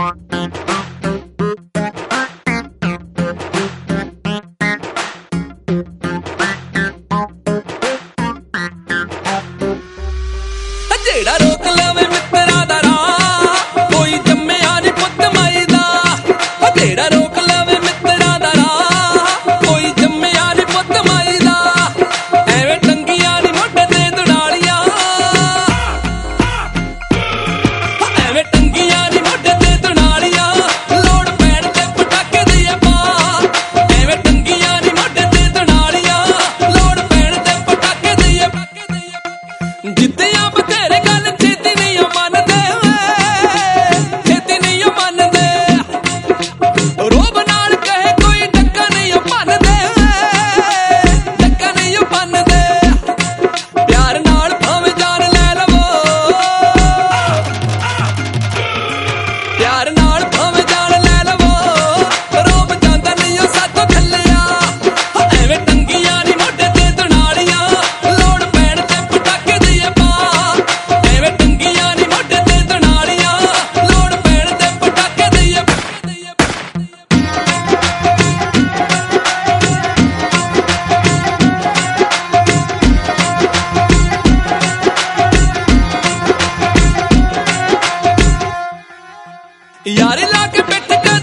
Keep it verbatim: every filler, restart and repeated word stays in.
ਜਿਹੜਾ ਰੋਕ ਲਵੇ ਮਿੱਤਰਾਂ ਦਾ ਰਾਹ ਕੋਈ ਜੰਮਿਆ ਨੀ ਪੁੱਤ ਮਾਈ ਦਾ। ਜਿਹੜਾ ਰੋਕ ਲਵੇ ਮਿੱਤਰਾਂ ਦਾ ਰਾਹ ਕੋਈ ਜੰਮਿਆ ਨੀ ਪੁੱਤ ਮਾਈ ਦਾ। ਐਵੇਂ ਟੰਗੀਆਂ ਨੀ ਮੋਢੇ ਤੇ ਦੁਨਾਲੀਆਂ, ਐਵੇਂ ਟੰਗੀਆਂ ਨੀ ਮੋਢੇ ਤੇ ਦੁਨਾਲੀਆਂ। ਲੋੜ ਪੈਣ ਤੇ ਪਟਾਕੇ ਦਈਏ ਪਾ, ਐਵੇਂ ਟੰਗੀਆਂ ਨੀ ਮੋਢੇ ਤੇ ਦੁਨਾਲੀਆਂ। ਲੋੜ ਪੈਣ ਤੇ ਪਟਾਕੇ ਦਈਏ ਜਿੱਤਿਆਂ ਬਥੇਰੇ ਗੱਲ ਛੇਤੀ ਨਹੀਂ ਮੰਨਦੇ, ਛੇਤੀ ਨਹੀਂ ਮੰਨਦੇ। ਰੋਬ ਨਾਲ ਕਹੇ ਕੋਈ ਡੱਕਾ ਨਹੀਂ ਮੰਨਦੇ, ਡੱਕਾ ਨਹੀਂ ਮੰਨਦੇ। ਪਿਆਰ ਨਾਲ ਭਾਵੇਂ ਜਾਨ ਲੈ ਲਵੋ, ਪਿਆਰ ਨਾਲ ਭਾਵੇਂ ਜਾਨ ਲੈ ਲਵੋ। ਰੋਬ ਜਾਂਦਾ ਨਹੀਂ ਉਹ ਸਾਥੋਂ ਥੱਲਿਆ, ਐਵੇਂ ਟੰਗੀਆਂ ਨੀ ਮੋਢੇ ਤੇ ਦੁਨਾਲੀਆਂ। ਲੋੜ ਪੈਣ ਤੇ ਪਟਾਕੇ ਦਈਏ ਪਾ, ਐਵੇਂ ਟੰਗੀਆਂ ਨੀ ਮੋਢੇ ਤੇ ਦੁਨਾਲੀਆਂ। ਲੋੜ ਪੈਣ ਤੇ ਪਟਾਕੇ ਦਈਏ ਯਾਰ ਲਾ ਕੇ ਪਿੱਠ